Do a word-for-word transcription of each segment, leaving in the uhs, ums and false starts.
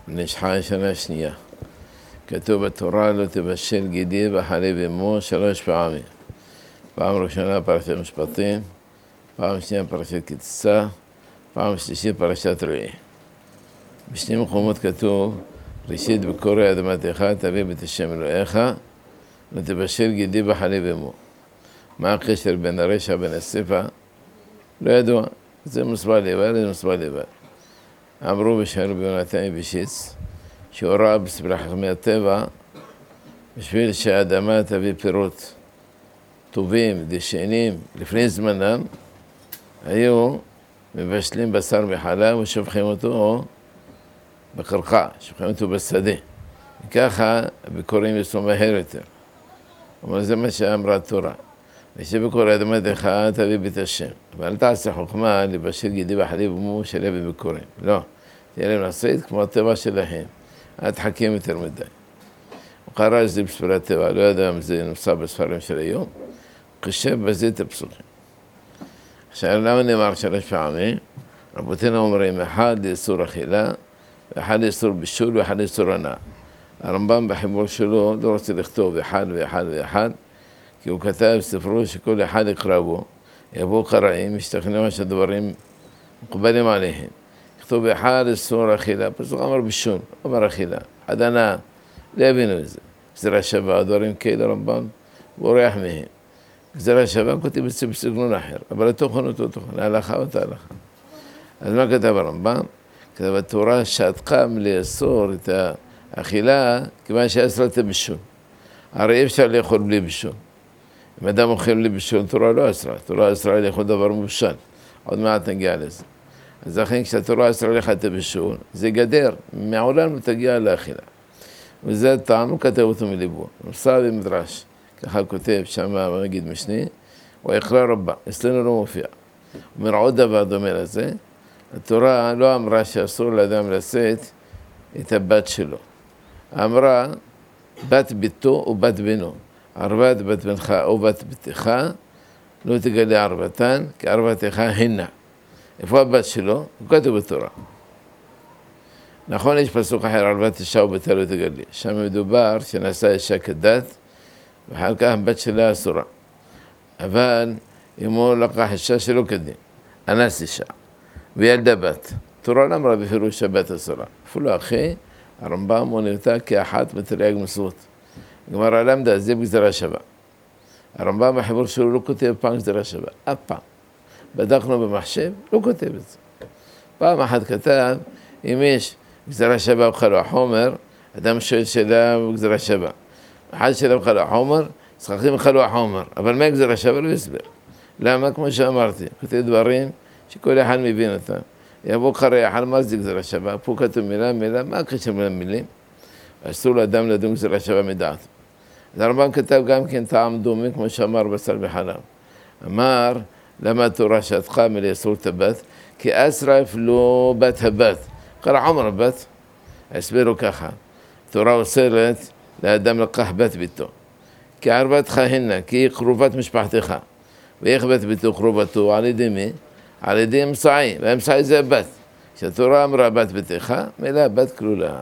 נשחה שנה שנייה. כתוב בתורה לא תבשל גידי בחלב אמו שלוש פעמים. פעם ראשונה פרשת משפטים, פעם שנייה פרשת קצה, פעם שלישית פרשת ראה. בשני מקומות כתוב ראשית בקורי אדמתך תביא בית השם אלוהיך לא תבשל גידי בחלב אמו. מה הקשר בין הרשע בין הסיפה? לא ידוע, זה מוסבר לבד, זה מוסבר לבד. אמרו בשער רבי יונתן מבישיץ שהוא ראה בספר חכמי הטבע בשביל שהאדמה תביא פירות טובים, דשנים, לפני זמנם היו מבשלים בשר בחלב ושופכים אותו בקרקע, שופכים אותו בשדה. וככה הביקורים יצאו מהר יותר. אבל זה מה שאמרה התורה. ושבקור אדמתך תביא בית השם. ואל תעשה חוכמה לבשל גידי בחלב אמו שלא בביקורים. לא. תהיה להם לעשות כמו הטבע שלהם. אל תחכים יותר מדי. הוא קרא שזה בספרי הטבע, לא יודע אם זה נוסע בספרים של היום. הוא חושב בזה את הפסוקים. עכשיו, למה נאמר שלוש פעמים? רבותינו אומרים, אחד לאיסור אכילה, ואחד לאיסור בישול, ואחד לאיסור הנאה. הרמב"ם בחיבור שלו לא רוצה לכתוב אחד ואחד ואחד, כי הוא כתב בספרו שכל אחד יקרא בו, יבואו קראים, ישתכנעו שהדברים מקובלים עליהם. כתוב אחד איסור אכילה, פסוק אמר בישול, אמר אכילה, עד הנאה, לא הבינו את זה. גזירה שווה, דברים כאלה רמב"ם, הוא אורח מהם. גזירה שווה כותב את זה בסגנון אחר, אבל התוכן אותו תוכן, ההלכה אותה הלכה. אז מה כתב הרמב"ם? כתב התורה שעתקה לאסור את האכילה, כיוון שאסרה את הבישול. הרי אי אפשר לאכול בלי בישול. אם אדם אוכל בלי בישול, תורה לא אסרה. תורה אסרה לאכול דבר מבושל. עוד מעט נגיע לזה. אז לכן כשהתורה אסרה לך את הבישול, זה גדר. מעולם לא תגיע לאכילה. וזה טעם, הוא כתב אותו מליבו. נוסע במדרש, ככה כותב שם, נגיד משני, הוא יקרא רבה. אצלנו לא מופיע. הוא אומר עוד דבר דומה לזה. התורה לא אמרה שאסור לאדם לשאת את הבת שלו. אמרה, בת ביתו או בת בנו. ערבת בת בנך או בת ביתך, לא תגלה ערבתן, כי ערבתך הנה. איפה הבת שלו? הוא כתוב בתורה. נכון, יש פסוק אחר, ערבת אישה או ביתה לא תגלה. שם מדובר שנעשה אישה כדת, ואחר כך הבת שלה אסורה. אבל אם הוא לקח אישה שלא כדין, אנס אישה, וילדה בת. תורה לא אמרה בפירוש שהבת אסורה. אפילו אחי, הרמב"ם מונה אותה כאחת מתרי"ג מצוות. גמרא למדה, זה בגזירה שווה. הרמב"ם בחיבור שלו לא כותב פעם גזירה שווה, אף פעם. בדקנו במחשב, לא כותב את זה. פעם אחת כתב, אם יש גזירה שווה בכל החומר, אדם שואל שאלה בגזירה שווה. אחד שאלה בכל החומר, שכחים בכל החומר. אבל מה גזירה שווה? לא יסבר. למה? כמו שאמרתי, כותב דברים שכל אחד מבין אותם. יבוא קרא אחד, מה זה גזירה שווה? פה כתוב מילה, מילה, מה הקשר בין מילים? אסור לאדם לדון גזירה שווה מדעת. אז הרמב"ם כתב גם כן טעם דומה, כמו שאמר בשר בחלב. אמר, למה התורה שעתך מלאסור את הבת? כי אסרה אפילו בת הבת. קרא עומר הבת. הסבירו ככה. התורה אוסרת לאדם לקח בת ביתו. כי ערבתך הנה, כי היא קרובת משפחתך. ואיך בת ביתו קרובתו? על ידי מי? על ידי אמצעי. והאמצעי זה הבת. כשהתורה אמרה בת ביתך, מילה בת כלולה.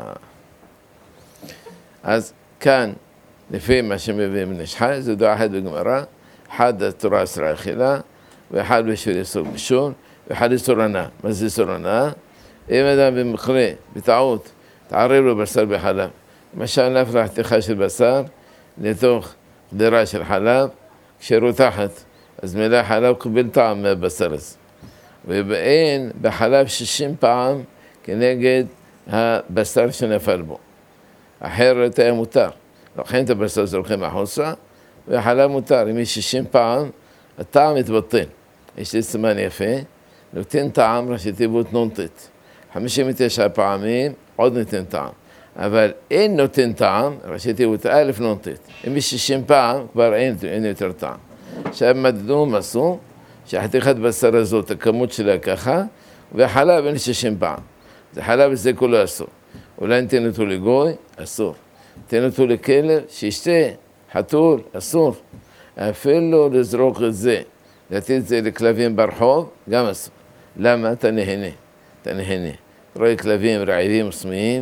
אז כאן, לפי מה שמביאים נשחה, זה דעה אחת בגמרא, אחד התורה אסרה אכילה, ואחד בשביל איסור בישול, ואחד איסור הנאה. מה זה איסור הנאה? אם אדם במקרה, בטעות, תערב לו בשר בחלב. למשל, להפריח חתיכה של בשר לתוך קדרה של חלב, כשרותחת, אז מילא חלב קבל טעם מהבשר הזה. ובאין בחלב שישים פעם כנגד הבשר שנפל בו. אחרת היה מותר. לוקחים את הבשר זורקים החוצה, והחלב מותר. אם יש שישים פעם, הטעם מתבטל. יש לי סימן יפה, נותן טעם ראשי תיבות נונטית. חמישים ותשע פעמים עוד נותן טעם. אבל אין נותן טעם, ראשי תיבות א' נונטית. אם יש שישים פעם, כבר אין, אין יותר טעם. עכשיו מדדו מסו, שהחתיכת בשר הזאת, הכמות שלה ככה, והחלב אין שישים פעם. זה חלב וזה כולו אסור. אולי ניתן אותו לגוי, אסור. ניתן אותו לכלב, שישתה, חתול, אסור. אפילו לזרוק את זה, לתת את זה לכלבים ברחוב, גם אסור. למה? אתה נהנה, אתה נהנה. רואה כלבים רעבים וסמיים,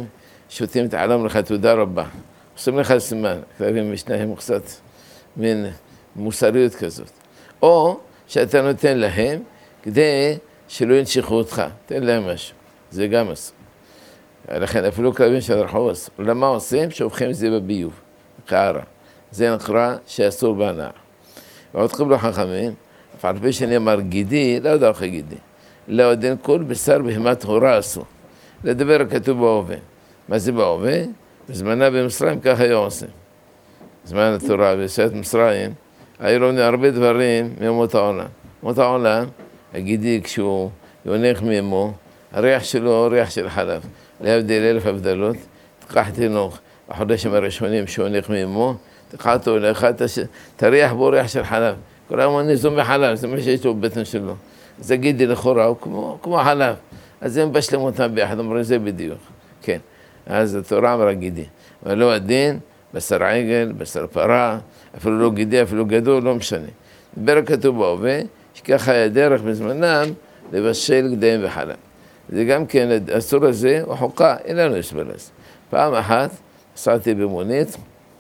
שותים את העלם לך תודה רבה. עושים לך סימן, כתבים משניהם קצת מין מוסריות כזאת. או שאתה נותן להם כדי שלא ינשיכו אותך, תן להם משהו, זה גם אסור. לכן אפילו כלבים של הרחוב אסור. למה עושים? שופכים את זה בביוב, קערה. זה נקרא שאסור בהנאה. ועוד קיבלו חכמים, אף על פי שנאמר גידי, לא יודע איך גידי. לא דין כל בשר בהמה טהורה אסור. לדבר כתוב בהווה. מה זה בהווה? בזמנה במצרים ככה היו עושים. בזמן התורה, ביציאת מצרים, היו לומדים הרבה דברים מאומות העולם. אומות העולם, הגידי כשהוא יונק מאמו, הריח שלו הוא ריח של חלב. להבדיל אלף הבדלות, תקח תינוק בחודשים הראשונים שהוא יונק מאמו, תקח אותו אליך, תריח בו ריח של חלב. כולם אומרים ניזום בחלב, זה מה שיש לו בבטן שלו. זה גידי לכאורה, הוא כמו, כמו חלב. אז הם בשלם אותם ביחד, אומרים זה בדיוק. כן, אז התורה אמרה גידי. אבל לא הדין, בשר עגל, בשר פרה, אפילו לא גידי, אפילו גדול, לא משנה. דבר כתוב בהווה, שככה היה דרך בזמנם לבשל גדיהם וחלב. זה גם כן, הסור הזה הוא חוקה, אין לנו הסבר לזה. פעם אחת, נסעתי במונית,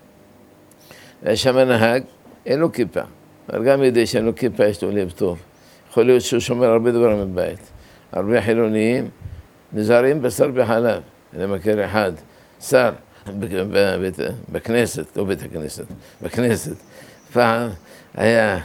יש שם נהג, אין לו כיפה. אבל גם ידי שאין לו כיפה, יש לו לב טוב. יכול להיות שהוא שומר הרבה דברים בבית. הרבה חילוניים נזהרים בשר בחלב. אני מכיר אחד, שר, בכנסת, לא בית הכנסת, בכנסת. פעם היה,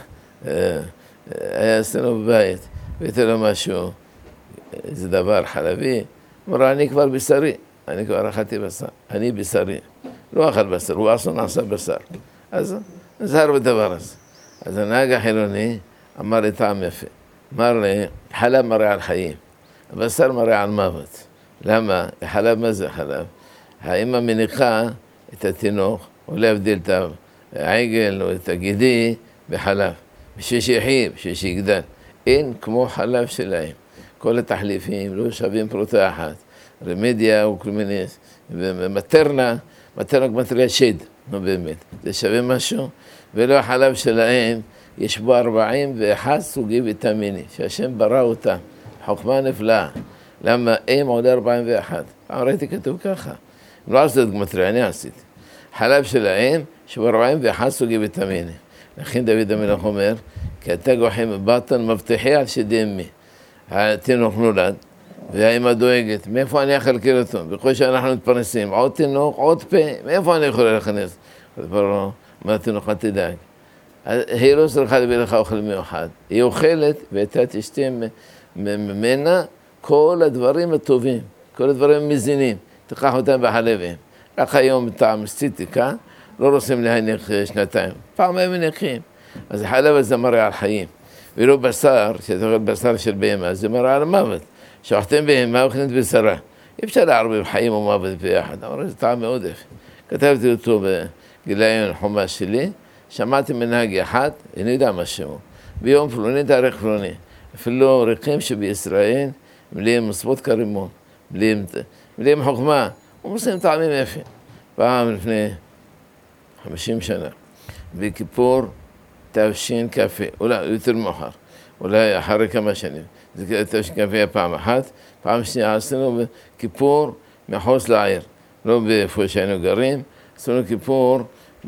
היה אצלנו בבית, והייתי לו משהו, איזה דבר חלבי, אמרה, אני כבר בשרי, אני כבר אכלתי בשר, אני בשרי. לא אכל בשר, הוא עשו נעשה בשר. אז נזהר בדבר הזה. אז הנהג החילוני אמר לי טעם יפה. אמר לי, חלב מראה על חיים, הבשר מראה על מוות. למה? חלב, מה זה חלב? האמא מניחה את התינוק, או להבדיל את העגל או את הגידי בחלב. בשביל שיחי, בשביל שיגדל. אין כמו חלב שלהם. כל התחליפים לא שווים פרוטה אחת. רמדיה וכל מיני, ומטרנה, מטרנה כמטריה שד, נו באמת. זה שווה משהו, ולא החלב שלהם, יש בו ארבעים ואחד סוגי ויטמינים, שהשם ברא אותם, חוכמה נפלאה. למה אם עולה ארבעים ואחת? פעם ראיתי כתוב ככה. לא עשיתי את גמטריה, אני עשיתי. חלב שלהם, יש בו ארבעים ואחד סוגי ויטמינים. לכן דוד המלך אומר, כי אתה גוחם בבטן מבטיחי על שדי אמי. התינוק נולד, והאמא דואגת, מאיפה אני אכלכל אותו? בכל שאנחנו מתפרנסים, עוד תינוק, עוד פה, מאיפה אני יכולה להכנס? כבר לא, מה תינוק, מה תדאג? היא לא צריכה להביא לך אוכל מיוחד. היא אוכלת, ואתה תשתה ממנה כל הדברים הטובים, כל הדברים המזינים. תיקח אותם בחלבים. רק היום טעם סטיטיקה, לא רוצים להניח שנתיים. פעם הם מניחים. אז החלב הזה מראה על חיים. ולא בשר, שאתה אוכל בשר של בהמה, זה מראה על מוות. שאוכלים בהמה, אוכלים את בשרה. אי אפשר לערבב חיים ומוות ביחד. אבל זה טעם מאוד יפה. כתבתי אותו בגיליון חומש שלי, שמעתי מנהג אחד, אני יודע משהו. ביום פלוני, תאריך פלוני. אפילו ריחים שבישראל, מלאים מספות כרימון, מלאים חוכמה, ומוסים טעמים יפים. פעם לפני חמישים שנה, בכיפור תבשין קפה, אולי יותר מאוחר, אולי אחרי כמה שנים. זה תבשין קפה היה פעם אחת, פעם שנייה עשינו בכיפור מחוץ לעיר, לא באיפה שהיינו גרים, עשינו כיפור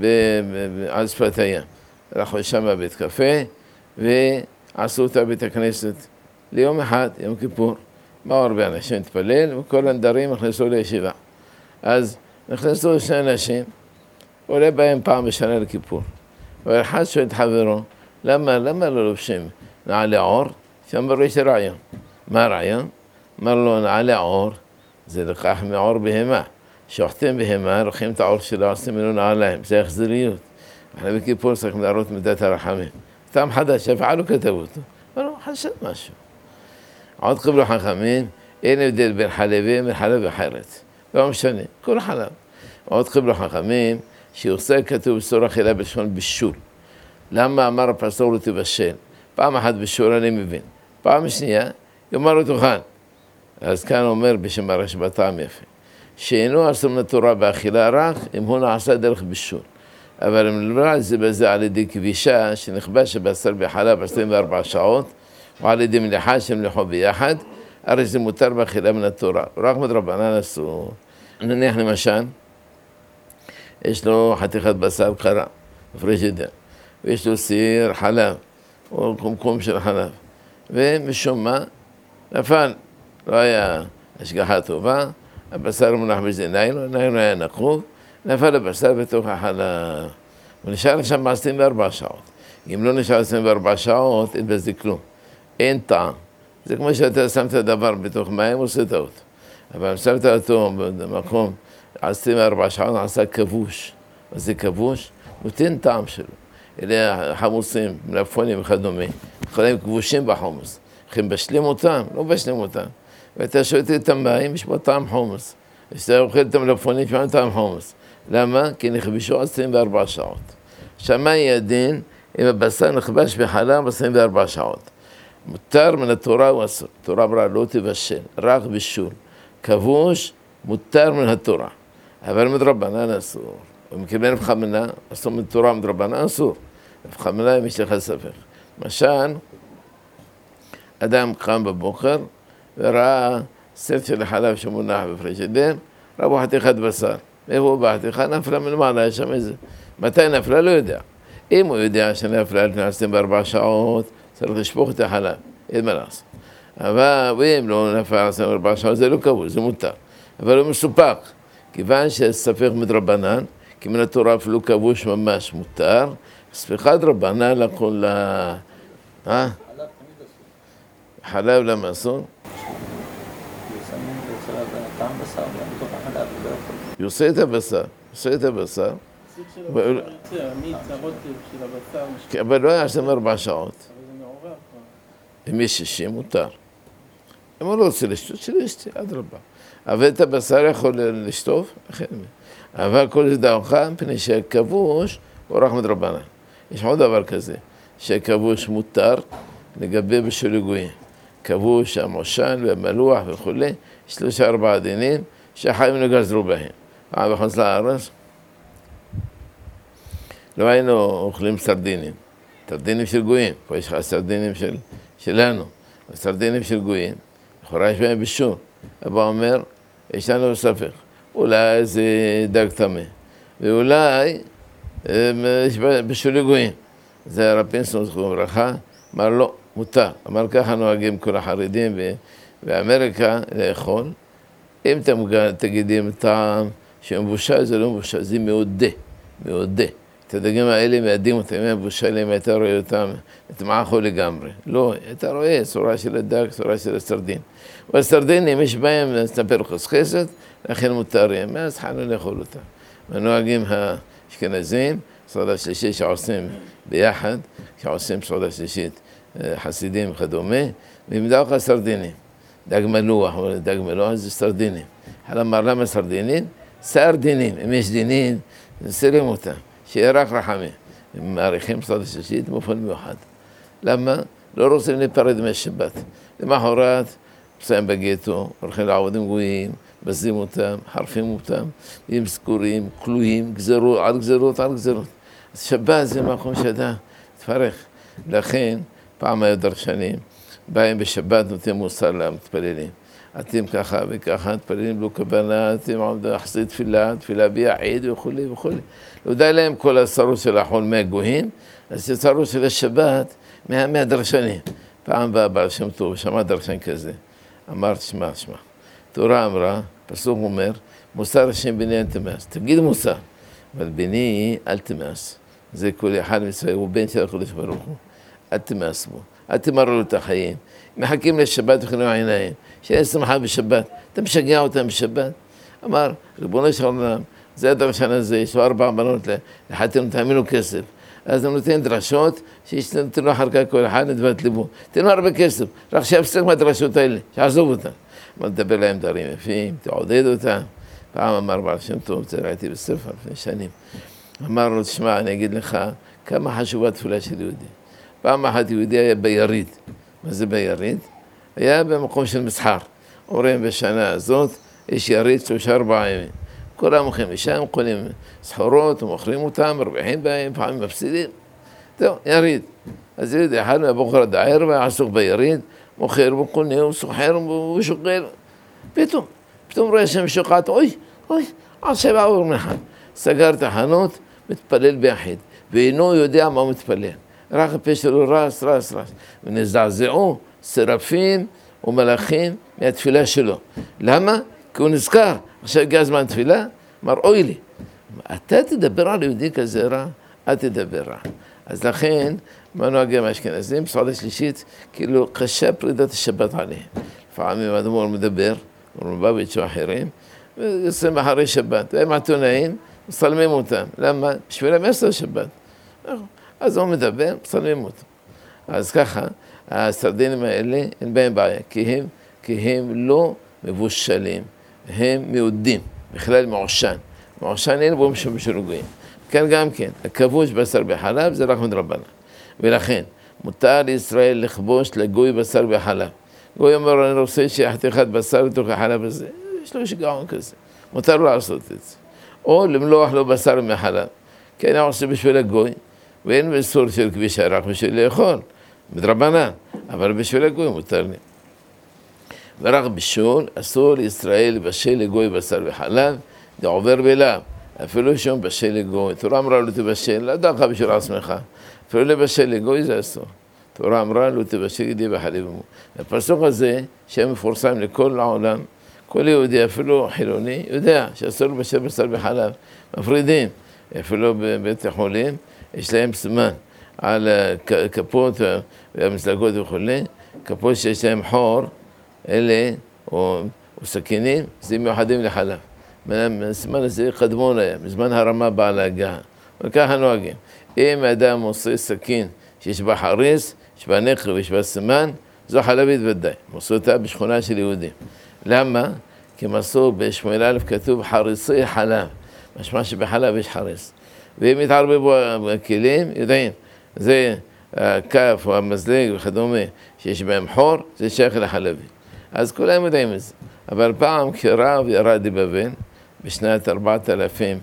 על שפת הים. אנחנו שם בבית קפה, ועשו אותה בית הכנסת ליום אחד, יום כיפור. באו הרבה אנשים להתפלל, וכל הנדרים נכנסו לישיבה. אז נכנסו שני אנשים, עולה בהם פעם בשנה לכיפור. ואחד שואל את חברו, למה, למה לא לובשים נעלי עור? שאמר, יש רעיון. מה הרעיון? אמר לו, נעלי עור, זה לקח מעור בהמה. שוחטים בהמה, לוקחים את העור שלו, עושים ממנו נעליים, זה החזריות. אנחנו בכיפור צריכים להראות מידת הרחמים. טעם חדש, אף אחד לא כתב אותו. אבל הוא חשב משהו. עוד קיבלו חכמים, אין הבדל בין חלבים לחלב אחרת. לא משנה, כל חלב. עוד קיבלו חכמים, שעושה כתוב בסור אכילה בלשון בישול. למה אמר הפסוק לא תבשל? פעם אחת בישול אני מבין. פעם שנייה, יאמר לו תאכל. אז כאן אומר בשם הרש בטעם יפה. שאינו אסור מן התורה באכילה רק, אם הוא נעשה דרך בישול. אבל אם לא זה בזה על ידי כבישה, שנכבש הבשר בחלב עשרים וארבע שעות, או על ידי מליחה שמליחו ביחד, הרי זה מותר באכילה מן התורה. רק מדרבנן אסור. נניח למשל, יש לו חתיכת בשר קרה, פריג'ידר, ויש לו סיר חלב, או קומקום של חלב, ומשום מה, נפל, לא היה השגחה טובה, הבשר מונח בזה ניילון, ניילון היה נקוב, נפל הבשר בתוך החלב. הוא נשאר שם עשרים וארבע שעות. אם לא נשאר עשרים וארבע שעות, אין בזה כלום. אין טעם. זה כמו שאתה שמת דבר בתוך מים, עושה טעות. אבל אם שמת אותו במקום עשרים וארבע שעות, עשה כבוש. אז זה כבוש, נותן טעם שלו. אלה חמוסים, מלפפונים וכדומה. יכולים כבושים בחומוס. הם בשלים אותם, לא בשלים אותם. ואתה שואל את המים, יש בו טעם חומוס. כשאתה אוכל את המלפפונים, יש בו טעם חומוס. למה? כי נכבשו עשרים וארבע שעות. שמה יהיה הדין אם הבשר נכבש בחלב עשרים וארבע שעות. מותר מן התורה הוא אסור. תורה אמרה לא תבשל, רק בישול. כבוש מותר מן התורה. אבל מדרבנן אסור. ומכיוון נפח מנה, אסור מתורה מדרבנן אסור. נפח מנה אם יש לך ספק. למשל, אדם קם בבוקר וראה סט של חלב שמונח בפריג'ידר, ראה בו חתיכת בשר. איפה הוא בחתיכה? נפלה מלמעלה, יש שם איזה. מתי נפלה? לא יודע. אם הוא יודע שנפלה לפני עשרים וארבע שעות, צריך לשפוך את החלב, אין מה לעשות. אבל אם לא נפלה עשרים וארבע שעות, זה לא כבוש, זה מותר. אבל הוא מסופק, כיוון שספק מדרבנן, כי מן התורה אפילו כבוש ממש מותר, ספיחת רבנן לכל ה... אה? חלב למה אסור? הוא עושה את הבשר, עושה את הבשר. אבל לא היה עשרים וארבע שעות. אם יש שישים, מותר. אם הוא לא רוצה לשתות, שלא ישתה, אדרבה. אבל את הבשר יכול לשטוף, אבל כל זה דאוכה, מפני שהכבוש הוא רק מדרבנן. יש עוד דבר כזה, שהכבוש מותר לגבי בשול לגויים. כבוש, המושן והמלוח וכו', שלושה ארבעה דינים שהחיים לא גזרו בהם. פעם בחוץ לארץ, לא היינו אוכלים סרדינים, סרדינים של גויים, פה יש לך סרדינים של, שלנו, סרדינים של גויים, לכאורה יש בהם בישול. אבא אומר, יש לנו ספק, אולי זה דג טמא, ואולי יש בישול לגויים. זה הרב פינסון זכרו ברכה, אמר לא, מותר. אמר ככה נוהגים כל החרדים באמריקה לאכול. אם אתם תגידים טעם שמבושל, זה לא מבושל, זה מעודה, מעודה. את הדגים האלה מעדים אותם, אם מבושלים, אתה רואה אותם, את מעכו לגמרי. לא, אתה רואה צורה של הדג, צורה של הסרדין. והסרדינים, יש בהם נספר חסכסת, לכן מותרים, אז חנו לאכול אותם. ונוהגים האשכנזים, סעודה שלישית שעושים ביחד, שעושים סעודה שלישית חסידים וכדומה, ומדאוך הסרדינים. דג מלוח, דג מלוח זה סרדינים. חלה אמר למה סרדינים? סרדינים, אם יש דינים, נסרים אותם, שיהיה רק רחמים. הם מעריכים סעודה שלישית באופן מיוחד. למה? לא רוצים להיפרד מהשבת. למחרת, מסיים בגטו, הולכים לעבוד עם גויים, בזים אותם, חרפים אותם, עם סגורים, כלואים, גזרות, על גזרות, על גזרות. אז שבת זה מקום שאתה תפרך. לכן, פעם היו דרשנים, באים בשבת נותנים מוסר למתפללים. אתם ככה וככה, מתפללים לא כוונה, אתם עומדים אחסי תפילה, תפילה ביעיד וכו' וכו'. לא די להם כל הצרות של החול מהגויים, אז הצרות של השבת מה, מהדרשנים. פעם בא בעל שם טוב, שמע דרשן כזה. אמר, תשמע, תשמע. תורה אמרה, פסוק אומר, מוסר השם בני אל תמאס. תגיד מוסר, אבל בני אל תמאס. זה כל אחד מצווה, הוא בן של הקדוש ברוך הוא. אל תמאס בו, אל תמרו לו את החיים. מחכים לשבת וחינוך העיניים, שאין שמחה בשבת. אתה משגע אותם בשבת. אמר, ריבונו של עולם, זה הדרשן הזה, יש לו ארבע בנות לחתן, תאמינו כסף. אז הוא נותן דרשות, שישתנו אחר כך כל אחד נדבת ליבו. תנו הרבה כסף, רק שיפסק מהדרשות האלה, שיעזוב אותם. אמר, תדבר להם דברים יפים, תעודד אותם. פעם אמר בעל שם טוב, זה ראיתי בספר לפני שנים. אמר לו, תשמע, אני אגיד לך, כמה חשובה תפילה של יהודי. פעם אחת יהודי היה ביריד. מה זה ביריד? היה במקום של מסחר. אומרים, בשנה הזאת יש יריד שלושה ארבעה ימים. כולם הולכים לשם, קונים סחורות, ומוכרים אותם, מרוויחים בהם, פעמים מפסידים. טוב, יריד. אז יהודי אחד מהבוקר עד הערב היה עסוק ביריד, מוכר וקונה וסוחר ושוקל. פתאום, פתאום רואה שם שוקעת, אוי, אוי, עכשיו עבור מאחד. סגר את החנות, מתפלל ביחיד, ואינו יודע מה הוא מתפלל. רק הפה שלו רס, רס, רס. ונזעזעו שרפים ומלאכים מהתפילה שלו. למה? כי הוא נזכר. עכשיו הגיע הזמן תפילה, אמר, אוי לי. אתה תדבר על יהודי כזה רע? אל תדבר רע. אז לכן, מה נוהגים האשכנזים? בסעודה שלישית, כאילו קשה פרידת השבת עליהם. לפעמים האדמו"ר מדבר, רובביץ' או אחרים, ויוצאים אחרי שבת. והם עיתונאים, מצלמים אותם. למה? בשבילם עשר שבת. אז הוא מדבר, מצלמים אותו. אז ככה, הסרדינים האלה, אין בהם בעיה, כי הם, כי הם לא מבושלים, הם מיהודים, בכלל מעושן. מעושן אין בו משום משרוגים. כאן גם כן, הכבוש בשר בחלב זה רק מדרבנן. ולכן, מותר לישראל לכבוש לגוי בשר בחלב. גוי אומר, אני רוצה שחתיכת בשר לתוך החלב הזה, יש לו שגעון כזה, מותר לו לעשות את זה. או למלוח לו בשר מחלב, כי אני עושה בשביל הגוי, ואין בסור של כביש הרח בשביל לאכול, מדרבנן, אבל בשביל הגוי מותר לי. ורק בישול, אסור לישראל לבשל לגוי בשר בחלב, זה עובר בלב, אפילו שום בשל לגוי, תורה אמרה לו תבשל, לא דרך בשביל עצמך, אפילו לבשל לגוי זה אסור. תורה אמרה לו תבשל ידי בחלב ומו. הפסוק הזה, שהיה מפורסם לכל העולם, כל יהודי, אפילו חילוני, יודע שאסור לבשל בשר בחלב, מפרידים, אפילו בבית החולים, יש להם סימן על כפות והמסלגות וכו', כפות שיש להם חור, אלה, או, או סכינים, זה מיוחדים לחלב. מהזמן הזה קדמון היה, מזמן הרמה באה להגעה. וככה נוהגים. אם אדם עושה סכין שיש בה חריס, יש בה נקר ויש בה סימן, זו חלבית ודאי. עשו אותה בשכונה של יהודים. למה? כי מסור בשמואל א' כתוב חריסי חלב. משמע שבחלב יש חריס. ואם יתערבבו הכלים, יודעים, זה הכף או המזלג וכדומה שיש בהם חור, זה שייך לחלבי. אז כולם יודעים את זה. אבל פעם כשרב ירד לבבל, בשנת ארבעת אלפים,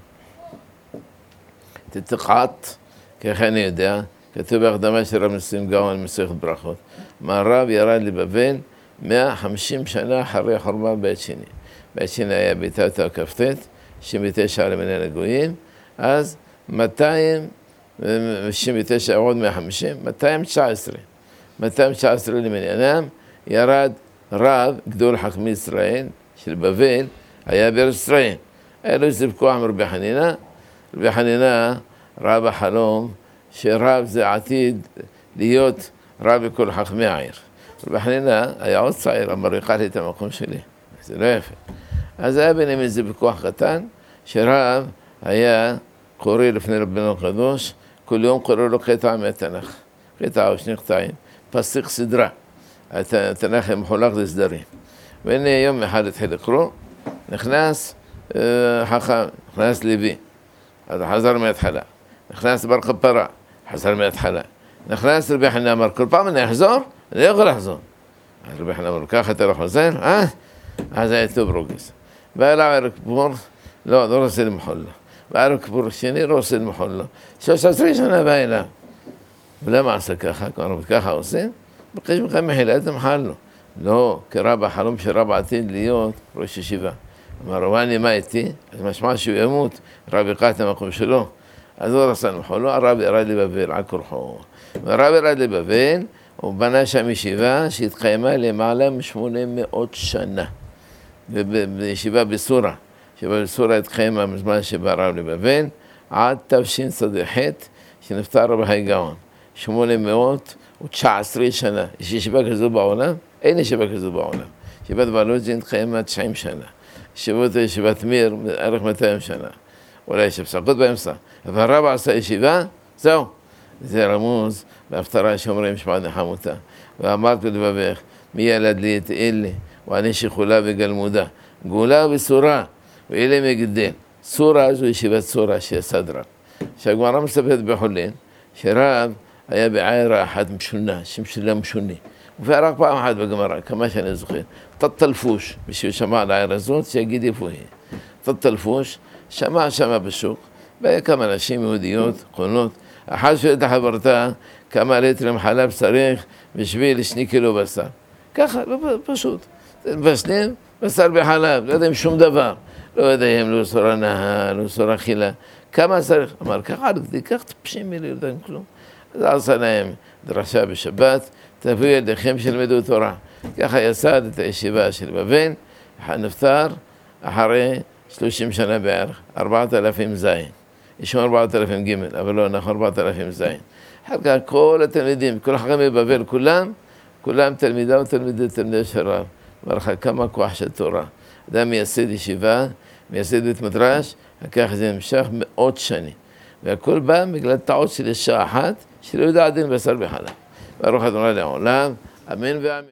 תתקעת, ככה אני יודע, כתוב בהקדמה של רב נסים גאון מסכת ברכות. מהרב ירד לבבל מאה וחמישים שנה אחרי חורבן בית שני. בית שני היה בתתא כ"ט, שישים ותשע למניין הגויים, אז מאתיים שישים ותשע עוד מאה וחמישים, מאתיים תשע עשרה. מאתיים תשע עשרה למניינם, ירד רב, גדול חכמי ישראל, של בבל, היה בארץ ישראל. היה לו איזה ויכוח עם רבי חנינה, רבי חנינה ראה בחלום שרב זה עתיד להיות רב בכל חכמי העיר. רבי חנינה היה עוד צעיר, אמר, ייקח לי את המקום שלי, זה לא יפה. אז היה ביניהם איזה ויכוח קטן, שרב היה קורא לפני רבנו הקדוש, כל יום קורא לו קטע מהתנ"ך, קטע או שני קטעים, פסיק סדרה. התנ"ך מחולק לסדרים. והנה יום אחד התחיל לקרוא, נכנס חכם, נכנס לוי, אז חזר מההתחלה. נכנס בר כפרה, חזר מההתחלה. נכנס רבי חנינה, אמר, כל פעם אני אחזור, אני לא יכול לחזור. אז רבי חנינה אמר, ככה אתה לא חוזר? אה? אז היה טוב רוגז. בא אליו ערב כיפור, לא, לא רוצה למחול לו. בערב כיפור השני לא רוצה למחול לו. שלוש עשרה שנה בא אליו. ולמה עשה ככה? ככה עושים? בקש ממך מחילה, אתה מחל לו. לא, כרב החלום של רב עתיד להיות ראש ישיבה. אמר, רבני, מה איתי? אז משמע שהוא ימות, רב יקח את המקום שלו. אז הוא רצה למחול לו, הרב ירד לבבל על כורחו. והרב ירד לבבל, הוא בנה שם ישיבה שהתקיימה למעלה משמונה מאות שנה. בישיבה בסורה. ישיבה בסורה התקיימה מזמן שבא הרב לבבל, עד תשס"ח, שנפטר רבי חי גאון. שמונה מאות ותשע עשרה שנה. יש ישיבה כזו בעולם? אין ישיבה כזו בעולם. ישיבת וולוז'ין התקיימה תשעים שנה. ישיבות ישיבת מיר, ערך מאתיים שנה. אולי יש הפסקות באמצע. אבל הרב עשה ישיבה, זהו. זה רמוז בהפטרה שאומרים שמעת נחמותה. ואמרת בלבבך, מי ילד לי את אלה, ואני שכולה וגלמודה. גאולה וסורה, ואלה מגדל. סורה זו ישיבת סורה שיסד רב. שהגמרא מספרת בחולין, שרב היה בעיירה אחת משונה, שם שלה משונה. ורק פעם אחת בגמרא, כמה שאני זוכר, תטלפוש, בשביל שמע על העיר הזאת, שיגיד איפה היא. תטלפוש, שמע שמה בשוק, והיה כמה נשים יהודיות, קונות, אחת שואלת החברתה, כמה ליטרים חלב צריך בשביל שני קילו בשר. ככה, לא פשוט. מבשלים בשר בחלב, לא יודעים שום דבר. לא יודעים, לא סור הנאה, לא סור אכילה. כמה צריך? אמר, ככה עד כדי כך טיפשים מלהירדם כלום. אז עשה להם דרשה בשבת, תביאו ידיכם שלמדו תורה. ככה יסד את הישיבה של בבל, נפטר אחרי שלושים שנה בערך, ארבעת אלפים זין. יש שם ארבעת אלפים ג' אבל לא, אנחנו ארבעת אלפים זין. אחר כך כל התלמידים, כל החכמי בבל, כולם, כולם תלמידה ותלמידי תלמידי של רב. אמר לך כמה כוח של תורה. אדם מייסד ישיבה, מייסד בית מדרש, וכך זה נמשך מאות שנים. והכל בא בגלל טעות של אישה אחת, שלא יודעת דין בשר בחלב. ברוך ה' לעולם, אמן ואמן.